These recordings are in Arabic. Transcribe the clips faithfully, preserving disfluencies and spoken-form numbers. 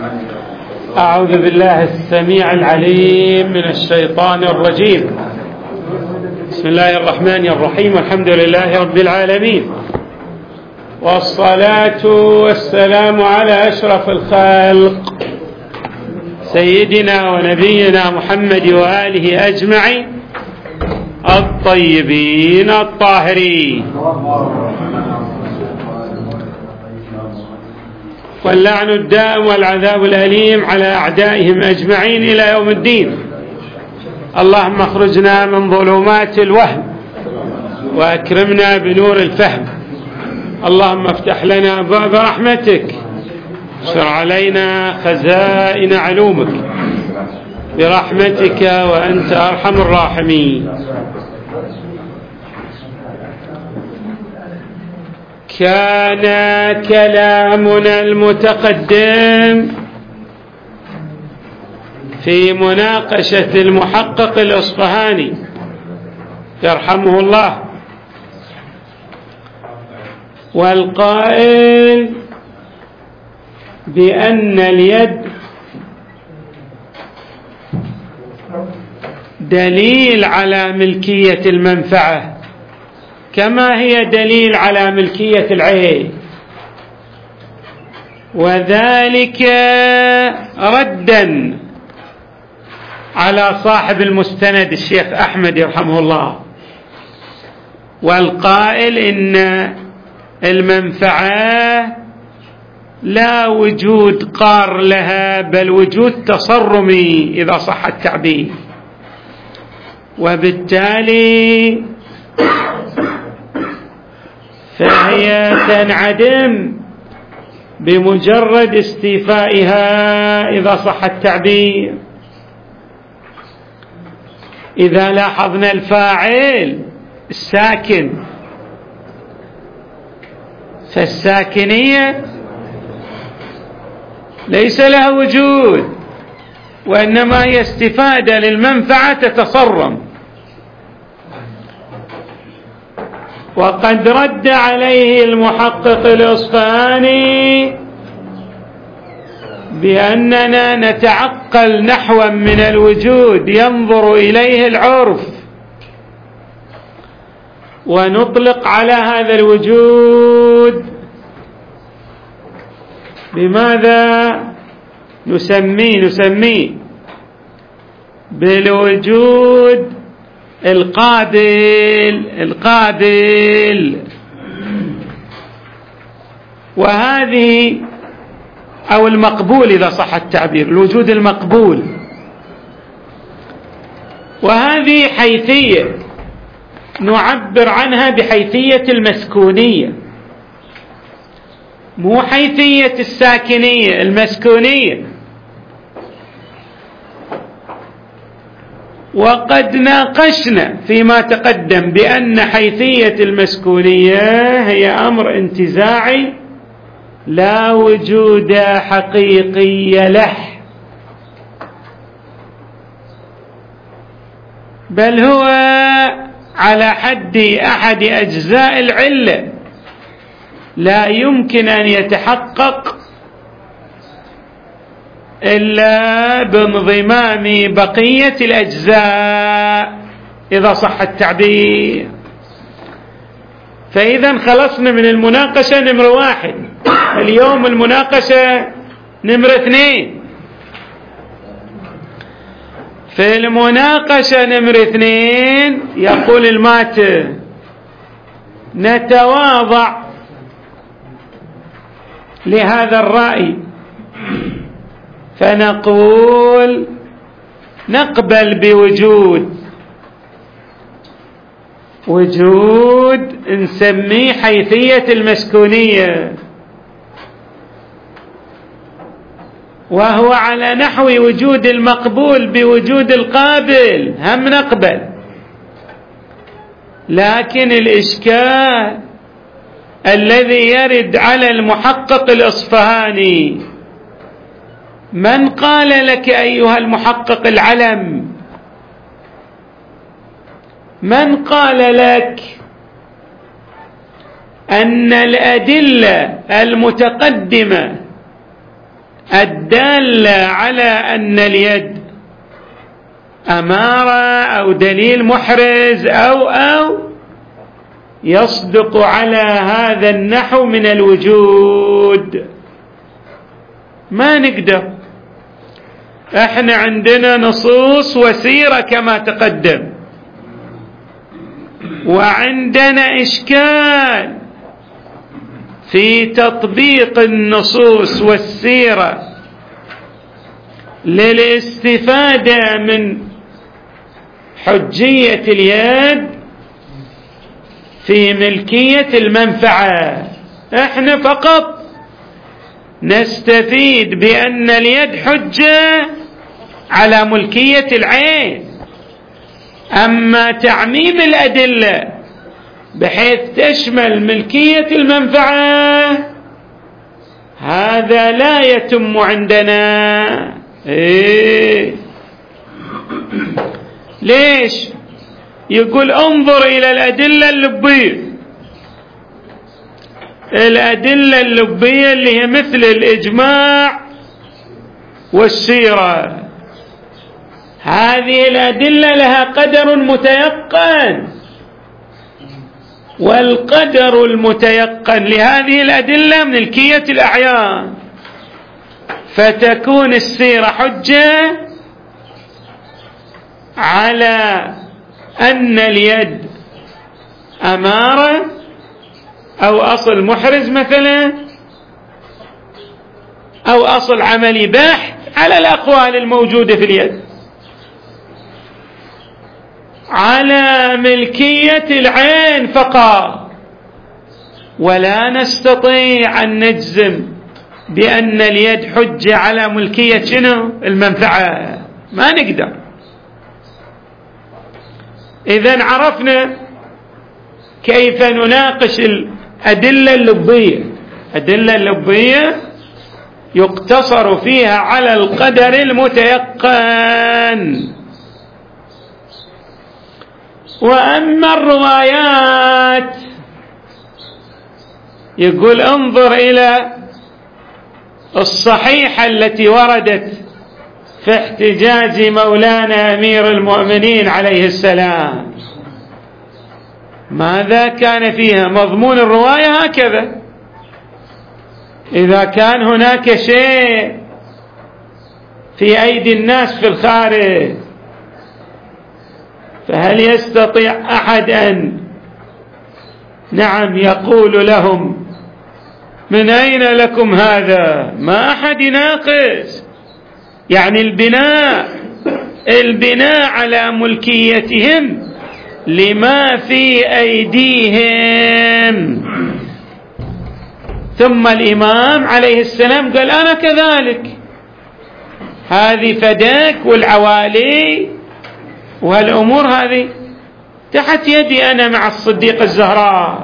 أعوذ بالله السميع العليم من الشيطان الرجيم. بسم الله الرحمن الرحيم. الحمد لله رب العالمين، والصلاة والسلام على أشرف الخلق سيدنا ونبينا محمد وآله أجمعين الطيبين الطاهرين، واللعن الدائم والعذاب الأليم على أعدائهم أجمعين إلى يوم الدين. اللهم اخرجنا من ظلمات الوهم وأكرمنا بنور الفهم. اللهم افتح لنا باب رحمتك، اشر علينا خزائن علومك برحمتك وأنت أرحم الراحمين. كان كلامنا المتقدم في مناقشة المحقق الأصفهاني يرحمه الله، والقائل بأن اليد دليل على ملكية المنفعة كما هي دليل على ملكية العين، وذلك ردا على صاحب المستند الشيخ أحمد يرحمه الله، والقائل إن المنفعة لا وجود قار لها بل وجود تصرمي إذا صح التعبير، وبالتالي فهي تنعدم بمجرد استيفائها إذا صح التعبير. إذا لاحظنا الفاعل الساكن، فالساكنية ليس لها وجود، وإنما هي استفادة للمنفعة تتصرم. وقد رد عليه المحقق الأصفهاني بأننا نتعقل نحوا من الوجود ينظر إليه العرف، ونطلق على هذا الوجود بماذا نسميه؟ نسميه بالوجود القابل القابل وهذه أو المقبول إذا صح التعبير، الوجود المقبول. وهذه حيثية نعبر عنها بحيثية المسكونية، مو حيثية الساكنية، المسكونية. وقد ناقشنا فيما تقدم بأن حيثية المسكونية هي أمر انتزاعي لا وجود حقيقي له، بل هو على حد أحد أجزاء العلة، لا يمكن أن يتحقق إلا بانضمام بقية الأجزاء إذا صح التعبير. فإذا خلصنا من المناقشة نمرة واحد. اليوم المناقشة نمرة اثنين. في المناقشة نمرة اثنين يقول الماتر: نتواضع لهذا الرأي فنقول نقبل بوجود وجود نسميه حيثية المسكونية، وهو على نحو وجود المقبول بوجود القابل، هم نقبل. لكن الإشكال الذي يرد على المحقق الأصفهاني: من قال لك أيها المحقق العلم؟ من قال لك أن الأدلة المتقدمة الدالة على أن اليد أمارة أو دليل محرز أو أو يصدق على هذا النحو من الوجود. ما نقدر، احنا عندنا نصوص وسيرة كما تقدم، وعندنا إشكال في تطبيق النصوص والسيرة للاستفادة من حجية اليد في ملكية المنفعة. احنا فقط نستفيد بأن اليد حجة على ملكية العين، أما تعميم الأدلة بحيث تشمل ملكية المنفعة هذا لا يتم عندنا. إيه؟ ليش؟ يقول انظر إلى الأدلة اللبية، الأدلة اللبية اللي هي مثل الإجماع والسيرة، هذه الأدلة لها قدر متيقن، والقدر المتيقن لهذه الأدلة ملكية الأعيان، فتكون السيرة حجة على أن اليد أمارة أو أصل محرز مثلا أو أصل عملي بحت على الأقوال الموجودة في اليد، على ملكية العين فقط، ولا نستطيع أن نجزم بأن اليد حجة على ملكية شنو؟ المنفعة، ما نقدر. إذن عرفنا كيف نناقش الأدلة اللبية. الأدلة اللبية يقتصر فيها على القدر المتيقن، وأما الروايات يقول انظر إلى الصحيحة التي وردت في احتجاج مولانا أمير المؤمنين عليه السلام، ماذا كان فيها؟ مضمون الرواية هكذا. إذا كان هناك شيء في أيدي الناس في الخارج فهل يستطيع أحد أن نعم يقول لهم من أين لكم هذا؟ ما أحد يناقش. يعني البناء البناء على ملكيتهم لما في أيديهم. ثم الإمام عليه السلام قال أنا كذلك، هذه فداك والعوالي والأمور هذه تحت يدي أنا مع الصديق الزهراء.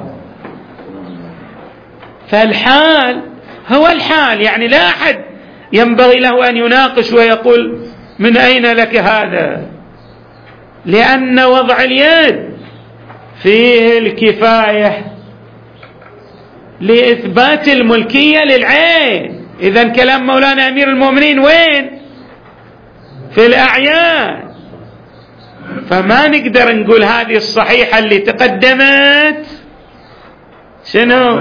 فالحال هو الحال، يعني لا أحد ينبغي له أن يناقش ويقول من أين لك هذا، لأن وضع اليد فيه الكفاية لإثبات الملكية للعين. إذن كلام مولانا أمير المؤمنين وين؟ في الأعيان. فما نقدر نقول هذه الصحيحة اللي تقدمت شنو؟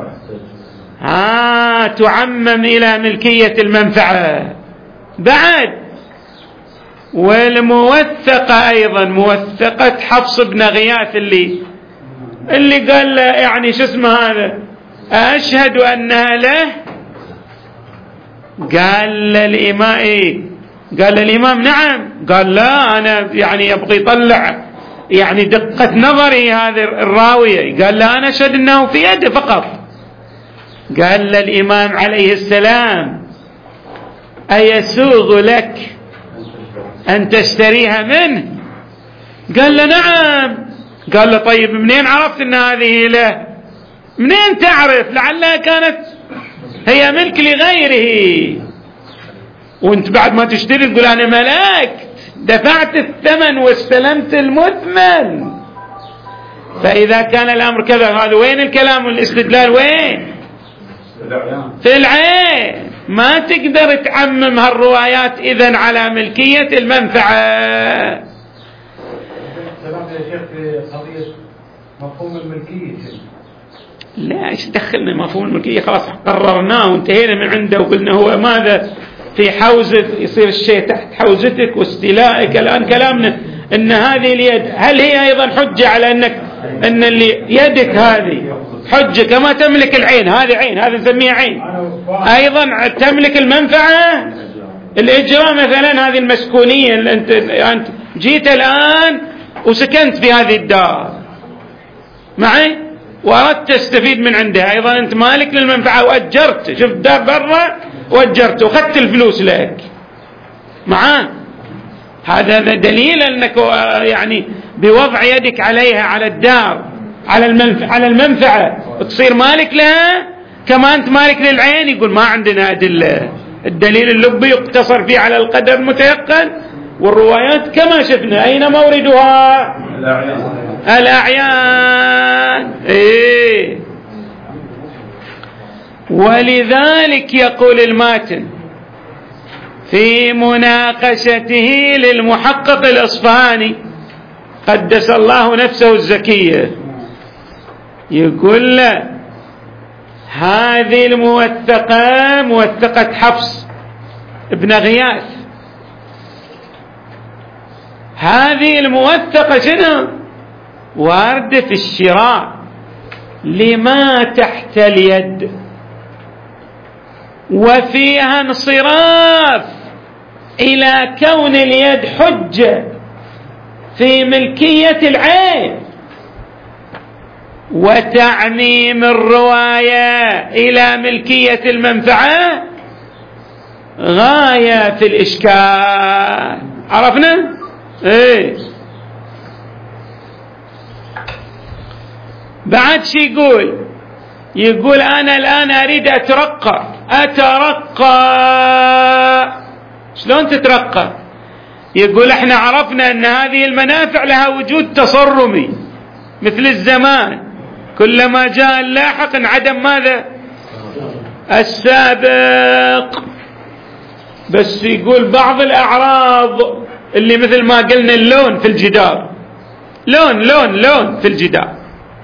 ها تعمم إلى ملكية المنفعة بعد. والموثقة أيضا موثقة حفص بن غياث اللي اللي قال له يعني شو اسمه هذا أشهد أنها له، قال للإمام إيه؟ قال للإمام نعم، قال لا أنا يعني يبغي يطلع يعني دقة نظري هذه الراوية، قال لا أنا أشهد أنه في يده فقط. قال للإمام عليه السلام أيسوغ لك أن تشتريها منه؟ قال له نعم. قال له طيب منين عرفت أن هذه له؟ منين تعرف؟ لعلها كانت هي ملك لغيره، وانت بعد ما تشتري تقول أنا ملكت دفعت الثمن واستلمت المثمن. فإذا كان الأمر كذا هذا وين الكلام والاستدلال؟ وين؟ في العين. ما تقدر تعمم هالروايات إذن على ملكية المنفعة. سمعت يا شيخ في قضية مفهوم الملكية. لا، ايش دخلنا مفهوم الملكية؟ خلاص قررناه وانتهينا من عنده وقلنا هو ماذا في حوزة، يصير الشيء تحت حوزتك واستيلائك. الآن كلامنا ان هذه اليد هل هي ايضا حجة على انك ان اللي يدك هذه حجة كما تملك العين، هذه عين، هذا نسميها عين، ايضا تملك المنفعة. الاجراء مثلا هذه المسكونية اللي انت انت جيت الان وسكنت في هذه الدار معي واردت تستفيد من عندها، ايضا انت مالك للمنفعة واجرت، شفت دار برا واجرت واخذت الفلوس لك معاه. هذا دليل انك يعني بوضع يدك عليها على الدار على المنفعة على المنفعة تصير مالك لها كما انت مالك للعين. يقول ما عندنا ادله، الدليل اللبي يقتصر فيه على القدر المتيقن، والروايات كما شفنا اين موردها؟ الاعيان. الاعيان ايه. ولذلك يقول الماتن في مناقشته للمحقق الأصفهاني قدس الله نفسه الزكية، يقول له هذه الموثقة موثقة حفص ابن غياث، هذه الموثقة شنو؟ واردة في الشراء لما تحت اليد، وفيها انصراف إلى كون اليد حجة في ملكية العين، وتعميم الرواية إلى ملكية المنفعة غاية في الإشكال. عرفنا؟ إيه. بعد شي يقول يقول أنا الآن أريد أترقى أترقى شلون تترقى؟ يقول احنا عرفنا أن هذه المنافع لها وجود تصرمي مثل الزمان، كلما جاء اللاحق انعدم ماذا؟ السابق. بس يقول بعض الأعراض اللي مثل ما قلنا اللون في الجدار، لون لون لون في الجدار،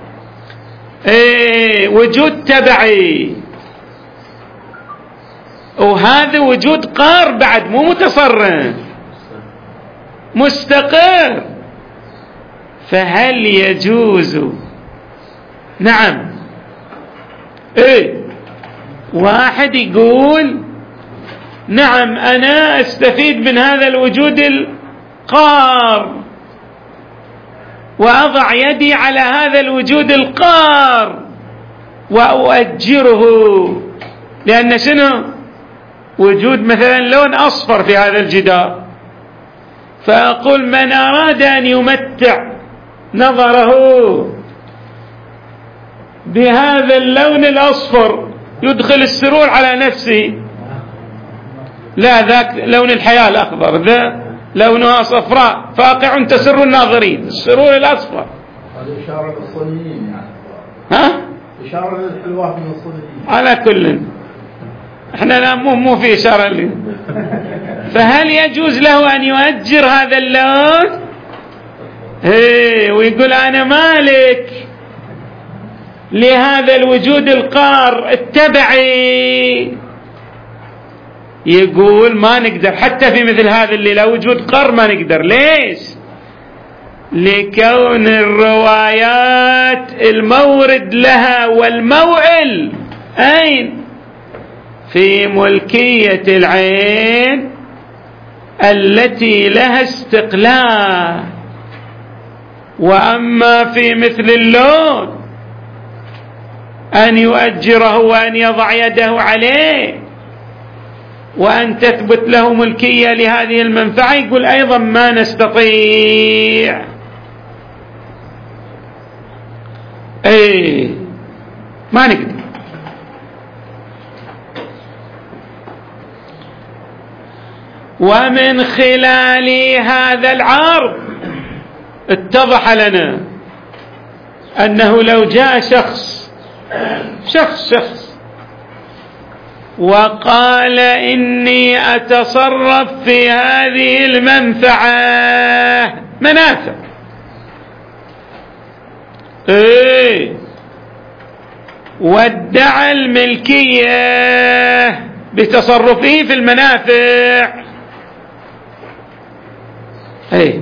ايه وجود تبعي، وهذا وجود قار بعد مو متصرف مستقر. فهل يجوز؟ نعم. ايه واحد يقول نعم انا استفيد من هذا الوجود القار وأضع يدي على هذا الوجود القار وأؤجره، لأن شنو؟ وجود مثلا لون أصفر في هذا الجدار، فأقول من أراد أن يمتع نظره بهذا اللون الأصفر يدخل السرور على نفسه. لا، ذاك لون الحياة الأخضر، ذا لونها صفراء فاقع تسر الناظرين، السرور الأصفر. هذه إشارة للصينيين يعني. ها؟ إشارة للحلوة من الصينيين. على كل احنا مو مو في إشارة لي. فهل يجوز له أن يؤجر هذا اللون؟ ايه ويقول أنا مالك لهذا الوجود القار التبعي؟ يقول ما نقدر حتى في مثل هذا اللي له وجود قر ما نقدر. ليش؟ لكون الروايات المورد لها والموئل أين؟ في ملكية العين التي لها استقلال. وأما في مثل اللون أن يؤجره وأن يضع يده عليه وأن تثبت له ملكية لهذه المنفعة، يقول أيضا ما نستطيع. أي ما نقدر. ومن خلال هذا العرض اتضح لنا أنه لو جاء شخص شخص شخص وقال إني أتصرف في هذه المنفعة، منافع، إيه، وادعى الملكية بتصرفه في المنافع، إيه،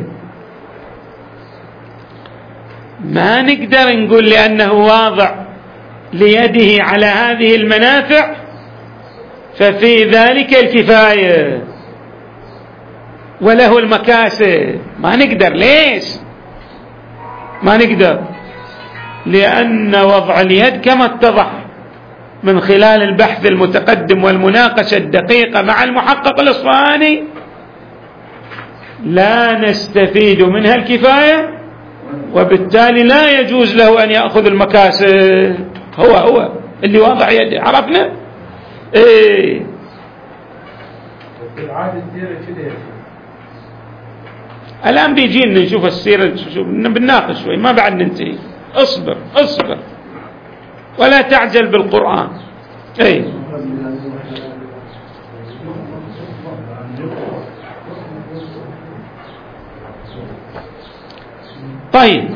ما نقدر نقول لأنه واضع ليده على هذه المنافع ففي ذلك الكفاية وله المكاسب، ما نقدر. ليش ما نقدر؟ لأن وضع اليد كما اتضح من خلال البحث المتقدم والمناقشة الدقيقة مع المحقق الإصفهاني لا نستفيد منها الكفاية، وبالتالي لا يجوز له أن يأخذ المكاسب. هو هو اللي وضع يده، عرفنا؟ ايه العادة السيرة كده. الآن بيجينا نشوف السيرة، بنناقش شوي، ما بعد ننتهي. اصبر اصبر ولا تعجل بالقرآن. ايه طيب،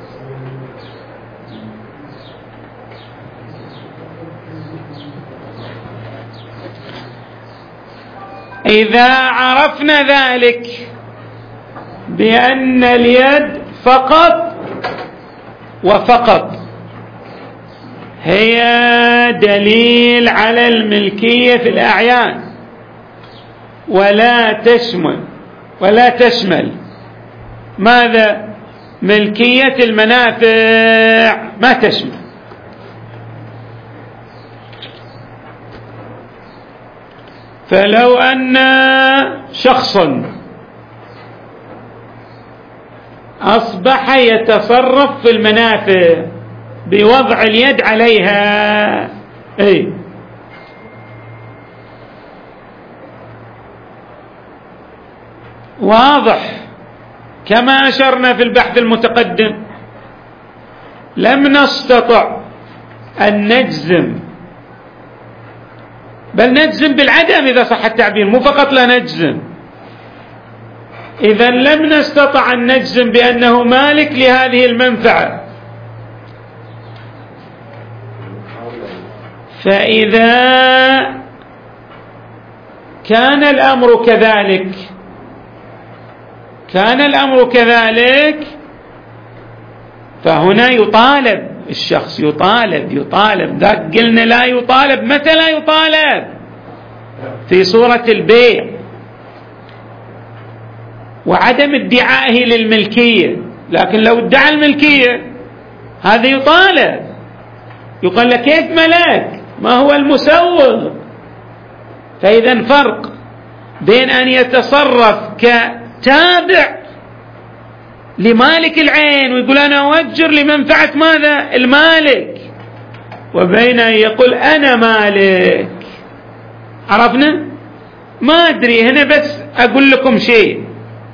إذا عرفنا ذلك بأن اليد فقط وفقط هي دليل على الملكية في الأعيان ولا تشمل ولا تشمل ماذا؟ ملكية المنافع، ما تشمل. فلو أن شخصا أصبح يتصرف في المنافع بوضع اليد عليها، أي واضح كما أشرنا في البحث المتقدم، لم نستطع أن نجزم، بل نجزم بالعدم إذا صح التعبير، مو فقط لا نجزم. إذا لم نستطع أن نجزم بأنه مالك لهذه المنفعة، فإذا كان الأمر كذلك كان الأمر كذلك فهنا يطالب الشخص، يطالب يطالب ذاك قلنا لا يطالب. متى لا يطالب؟ في صورة البيع وعدم ادعائه للملكية. لكن لو ادعى الملكية هذا يطالب، يقال لك كيف ملاك، ما هو المسوغ. فإذا فرق بين أن يتصرف كتابع لمالك العين ويقول أنا أؤجر لمنفعة ماذا؟ المالك، وبين أن يقول أنا مالك. عرفنا؟ ما أدري، هنا بس أقول لكم شيء.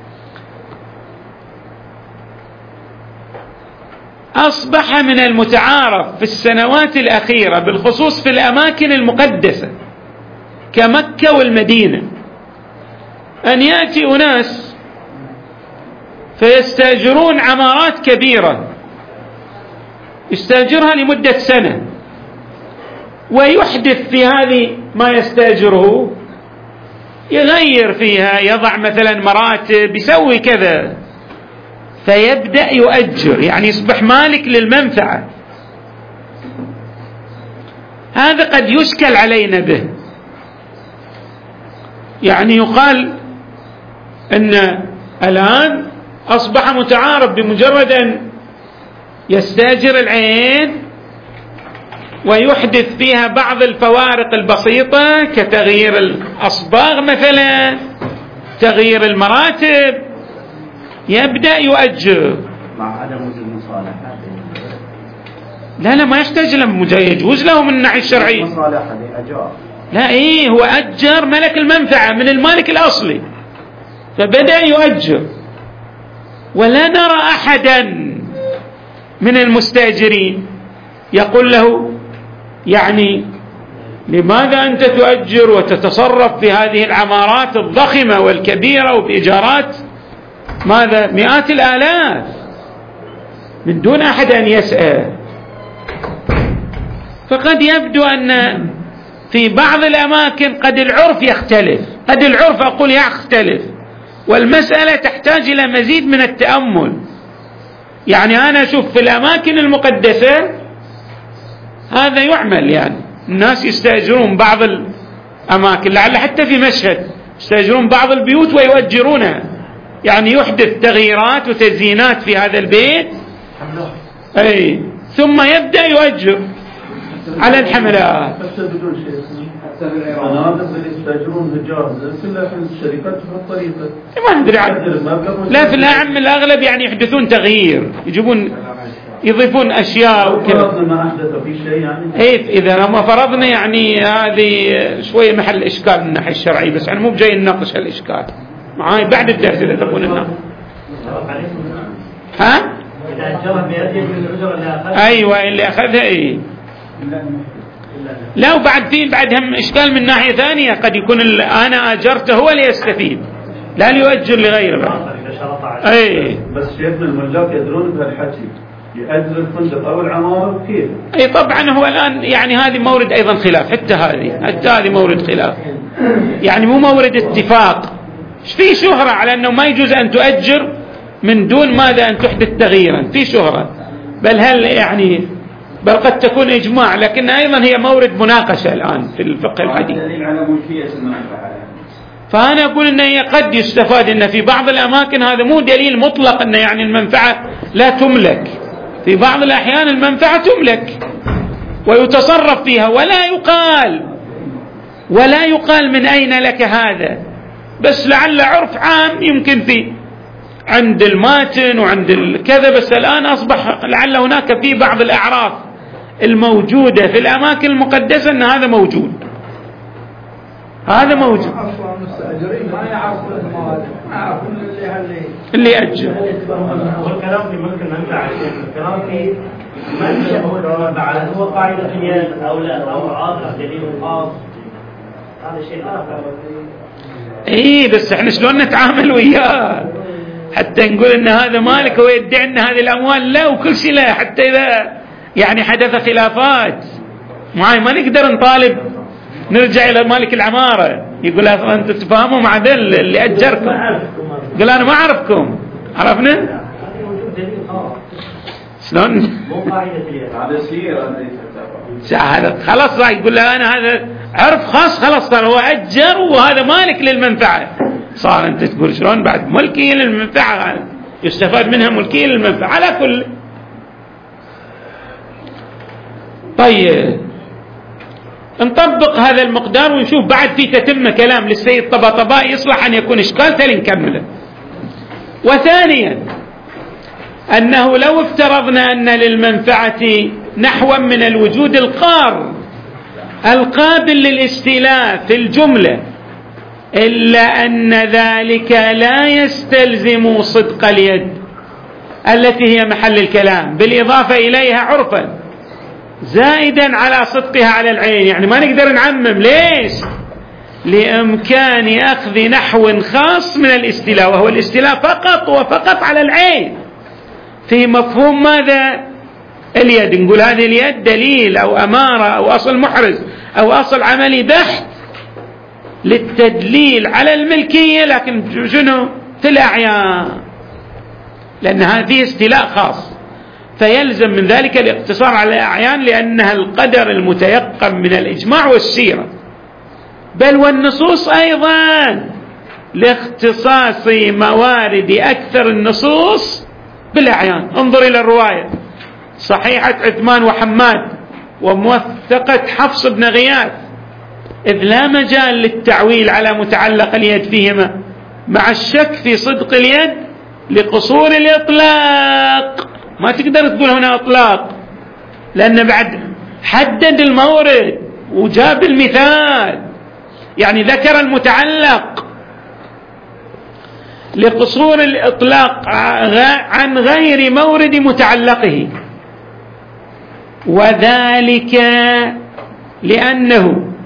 أصبح من المتعارف في السنوات الأخيرة بالخصوص في الأماكن المقدسة كمكة والمدينة أن يأتي أناس فيستأجرون عمارات كبيرة، يستأجرها لمدة سنة ويحدث في هذه ما يستأجره، يغير فيها، يضع مثلا مراتب، يسوي كذا، فيبدأ يؤجر، يعني يصبح مالك للمنفعة. هذا قد يشكل علينا به، يعني يقال أن الآن أصبح متعارف بمجرد أن يستأجر العين ويحدث فيها بعض الفوارق البسيطة كتغيير الأصباغ مثلا، تغيير المراتب، يبدأ يؤجر مع عدم وجود مصالحة. لا لا ما يحتاج له، يجوز له من الناحية الشرعية مصالحة لأجار. لا إيه، هو أجر ملك المنفعة من المالك الأصلي فبدأ يؤجر، ولا نرى أحدا من المستأجرين يقول له يعني لماذا أنت تؤجر وتتصرف في هذه العمارات الضخمة والكبيرة وبإيجارات ماذا مئات الآلاف من دون أحد أن يسأل؟ فقد يبدو أن في بعض الأماكن قد العرف يختلف، قد العرف أقول يختلف، والمسألة تحتاج إلى مزيد من التأمل. يعني أنا أشوف في الأماكن المقدسة هذا يعمل، يعني الناس يستأجرون بعض الأماكن، لعل حتى في مشهد يستأجرون بعض البيوت ويؤجرونها، يعني يحدث تغييرات وتزيينات في هذا البيت أي ثم يبدأ يؤجر على الحملات. حتى بدون شيء الفنادق اللي يستأجرون بالجاهزة كلها في الشركات في الطريقة ما أدري لا في الأعم الأغلب يعني يحدثون تغيير، يجيبون يضيفون أشياء وكذا. ما أحدث في شيء يعني إيه إذا لما فرضنا يعني هذه شوية محل إشكال من الناحية الشرعية، بس أنا مو بجاي نناقش هالإشكال معاي بعد الدرس إذا تبون الناقش. ها؟ أيوة اللي أخذها إيه لا، وبعد فيه بعد هم إشكال من ناحية ثانية، قد يكون أنا أجرته هو ليستفيد لا ليؤجر لغيره. أي بس شيخنا الملاك يدرون بهالحكي، يأجر الفندق أو العمارة كيف؟ أي طبعا هو الآن يعني هذه مورد أيضا خلاف، حتى هذه حتى هذه مورد خلاف، يعني مو مورد اتفاق. في شهرة على أنه ما يجوز أن تؤجر من دون ماذا أن تحدث تغييرا، في شهرة، بل هل يعني بل قد تكون إجماع، لكن أيضا هي مورد مناقشة الآن في الفقه الحديث. فأنا أقول أن هي قد يستفاد أن في بعض الأماكن هذا مو دليل مطلق أن يعني المنفعة لا تملك، في بعض الأحيان المنفعة تملك ويتصرف فيها، ولا يقال ولا يقال من أين لك هذا، بس لعل عرف عام يمكن في عند الماتن وعند الكذا، بس الآن أصبح لعل هناك في بعض الأعراف الموجودة في الأماكن المقدسة أن هذا موجود، هذا موجود اللي يأجر. والكلام في ملك المنفعة، الكلام في من هو المنفعة هو قاعدة اليد أو لا أو عاطف دليل خاص، هذا شيء آخر. إيه بس إحنا شلون نتعامل وياه حتى نقول إن هذا مالك ويدعي إن هذه الأموال لا وكل شيء لا، حتى إذا يعني حدث خلافات معي ما نقدر نطالب نرجع إلى مالك العمارة يقول أنت تفهموا مع ذا اللي أجركم، قال أنا ما أعرفكم، عرفنا شلون هذا خلاص راح يقول له أنا هذا عرف خاص خلاص صار هو أجر وهذا مالك للمنفعة، صار أنت تقول شلون بعد ملكية للمنفعة يستفاد منها ملكية للمنفعة على كل. طيب نطبق هذا المقدار ونشوف بعد في تتم كلام للسيد طباطبائي يصلح أن يكون إشكال تالي نكمله. وثانيا أنه لو افترضنا أن للمنفعة نحوا من الوجود القار القابل للاستيلاء في الجملة، إلا أن ذلك لا يستلزم صدق اليد التي هي محل الكلام، بالإضافة إليها عرفا زائدا على صدقها على العين، يعني ما نقدر نعمم. ليش؟ لإمكان أخذ نحو خاص من الاستيلاء، وهو الاستيلاء فقط وفقط على العين في مفهوم ماذا؟ اليد. نقول هذه اليد دليل أو أمارة أو أصل محرز أو أصل عملي بحت للتدليل على الملكية، لكن شنو؟ في الأعيان، لأن هذه استيلاء خاص، فيلزم من ذلك الاقتصار على الأعيان لأنها القدر المتيقن من الإجماع والسيرة، بل والنصوص أيضا لاختصاص موارد أكثر النصوص بالأعيان. انظر إلى الرواية صحيحة عثمان وحماد وموثقة حفص بن غياث، إذ لا مجال للتعويل على متعلق اليد فيهما مع الشك في صدق اليد لقصور الإطلاق. ما تقدر تقول هنا إطلاق لأن بعد حدد المورد وجاب المثال، يعني ذكر المتعلق لقصور الإطلاق عن غير مورد متعلقه، وذلك لأنه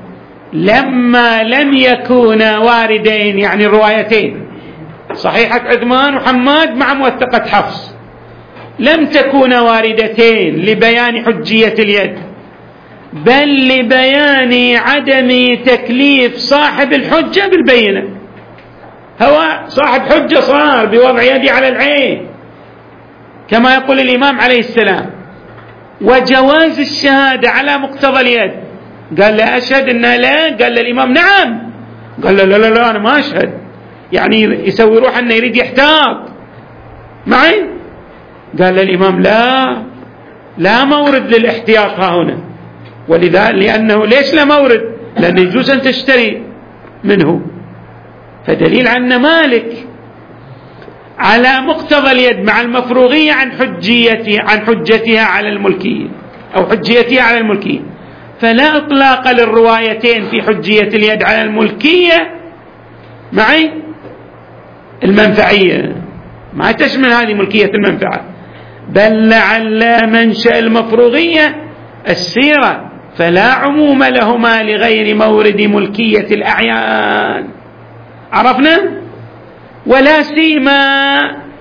لما لم يكونا واردين، يعني الروايتين صحيحة عثمان وحماد مع موثقة حفص، لم تكونا واردتين لبيان حجية اليد، بل لبيان عدم تكليف صاحب الحجة بالبينة. هو صاحب حجة صار بوضع يدي على العين كما يقول الإمام عليه السلام، وجواز الشهادة على مقتضى اليد. قال لا أشهد إنها لا، قال الإمام نعم، قال لا لا لا, لا أنا ما أشهد، يعني يسوي روح أنه يريد يحتاط معي. قال الإمام لا لا مورد للاحتياط ها هنا، ولذا لأنه ليش لا مورد؟ لأنه يجوز أن تشتري منه، فدليل عن مالك على مقتضى اليد مع المفروغية عن حجيتها عن حجتها على الملكية أو حجيتها على الملكية، فلا إطلاق للروايتين في حجية اليد على الملكية معي المنفعية، ما تشمل هذه ملكية المنفعة، بل لعل منشأ المفروغية السيرة، فلا عموم لهما لغير مورد ملكية الأعيان. عرفنا؟ ولا سيما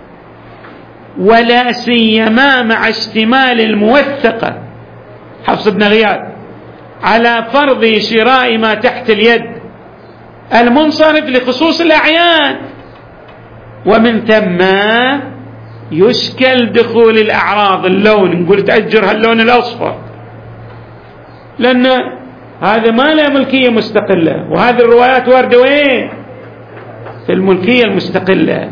ولا سيما مع اشتمال الموثقة حفص بن غياث على فرض شراء ما تحت اليد المنصرف لخصوص الأعيان، ومن ثم يشكل دخول الأعراض، اللون نقول تأجر هاللون الأصفر، لأن هذا ما له ملكية مستقلة، وهذه الروايات واردة وين؟ في الملكية المستقلة.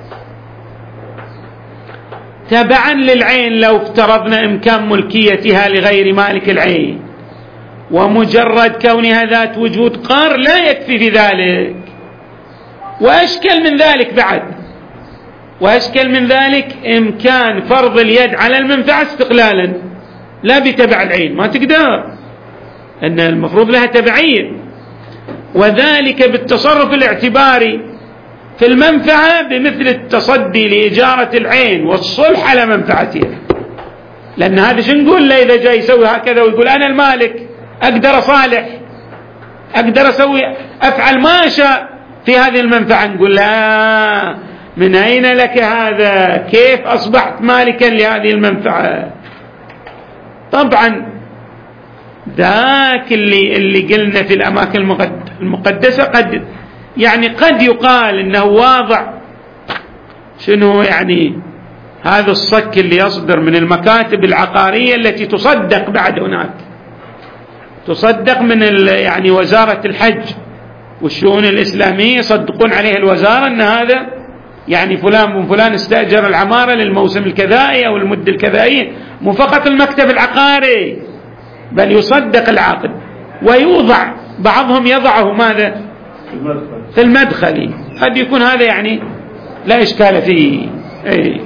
تبعا للعين لو افترضنا إمكان ملكيتها لغير مالك العين، ومجرد كونها ذات وجود قار لا يكفي في ذلك، وأشكل من ذلك بعد وأشكل من ذلك إمكان فرض اليد على المنفعة استقلالا لا بتبع العين، ما تقدر، أن المفروض لها تبعية، وذلك بالتصرف الاعتباري في المنفعة بمثل التصدي لإجارة العين والصلح على منفعتها. لأن هذا شو نقول له إذا جاي يسوي هكذا ويقول أنا المالك أقدر أصالح، أقدر أسوي أفعل ما أشاء في هذه المنفعة، نقول لا، من أين لك هذا؟ كيف أصبحت مالكا لهذه المنفعة؟ طبعا ذاك اللي, اللي قلنا في الأماكن المقدسة قد يعني قد يقال إنه واضع شنو يعني هذا الصك اللي يصدر من المكاتب العقارية التي تصدق بعد هناك، تصدق من يعني وزارة الحج والشؤون الإسلامية، يصدقون عليها الوزارة أن هذا يعني فلان من فلان استأجر العمارة للموسم الكذائي أو المدة الكذائية، مو فقط المكتب العقاري بل يصدق العقد ويوضع، بعضهم يضعه ماذا في المدخل، قد يكون هذا يعني لا إشكال فيه. أي.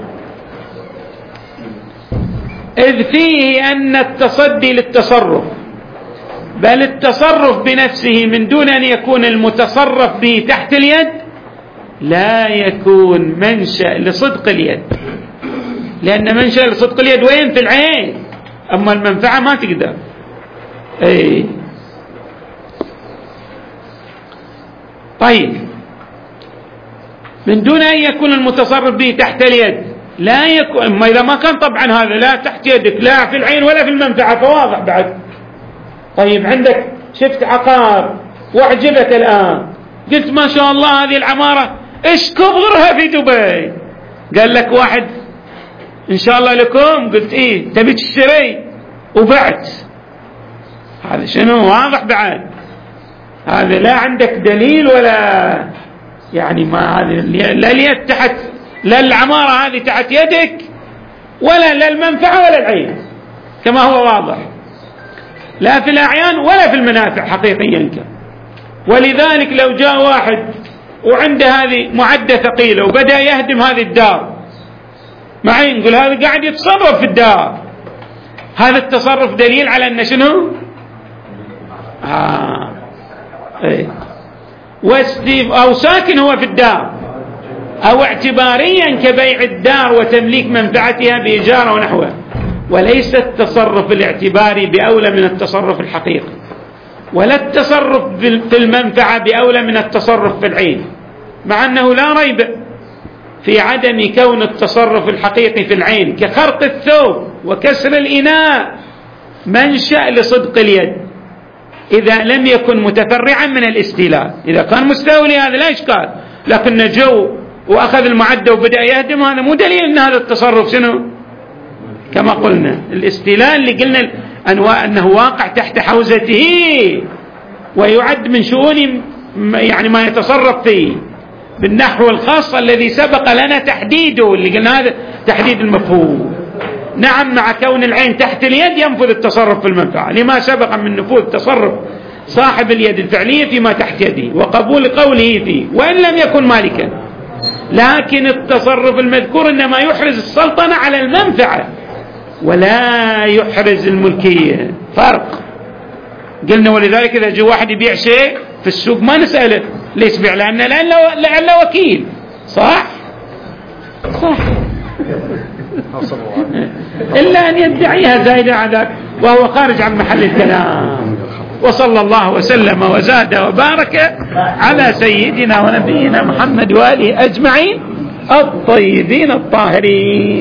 إذ فيه أن التصدي للتصرف، بل التصرف بنفسه من دون أن يكون المتصرف به تحت اليد لا يكون منشأ لصدق اليد، لأن منشأ لصدق اليد وين؟ في العين، أما المنفعة ما تقدر. أي. طيب، من دون أن يكون المتصرف به تحت اليد لا يكون، أما إذا ما كان طبعا هذا لا تحت يدك لا في العين ولا في المنفعة فواضح بعد. طيب عندك شفت عقار وأعجبك الآن، قلت ما شاء الله هذه العمارة إيش كبرها في دبي، قال لك واحد إن شاء الله لكم، قلت إيه تبي تشتري وبعت، هذا شنو؟ واضح بعد، هذا لا عندك دليل ولا يعني ما هذه لا اليد تحت، لا العمارة هذه تحت يدك ولا لا المنفعة ولا العين كما هو واضح، لا في الأعيان ولا في المنافع حقيقيا كان. ولذلك لو جاء واحد وعنده هذه معدة ثقيلة وبدأ يهدم هذه الدار معي، نقول هذا قاعد يتصرف في الدار، هذا التصرف دليل على أن شنو؟ آه. إيه. واستيف أو ساكن هو في الدار، أو اعتباريا كبيع الدار وتمليك منفعتها بإجارة ونحوه، وليس التصرف الاعتباري بأولى من التصرف الحقيقي. ولا التصرف في المنفعة بأولى من التصرف في العين، مع أنه لا ريب في عدم كون التصرف الحقيقي في العين كخرق الثوب وكسر الإناء منشأ لصدق اليد إذا لم يكن متفرعا من الاستيلاء. إذا كان مستولي هذا لا إشكال، لكن جو وأخذ المعدة وبدأ يهدم هذا مو دليل أن هذا التصرف شنو كما قلنا الاستيلاء اللي قلنا أنواع أنه واقع تحت حوزته ويعد من شؤون يعني ما يتصرف فيه بالنحو الخاص الذي سبق لنا تحديده، اللي قلنا هذا تحديد المفهوم. نعم مع كون العين تحت اليد ينفذ التصرف في المنفعة لما سبق من نفوذ تصرف صاحب اليد الفعلية فيما تحت يده وقبول قوله فيه وإن لم يكن مالكا، لكن التصرف المذكور إنما يحرز السلطنة على المنفعة ولا يحرز الملكية، فرق. قلنا ولذلك إذا جاء واحد يبيع شيء في السوق ما نسأله ليش بيع، لأن لعله وكيل، صح صح إلا أن يدعيها زائدة على ذلك وهو خارج عن محل الكلام. وصلى الله وسلم وزاد وبارك على سيدنا ونبينا محمد وآله أجمعين الطيبين الطاهرين.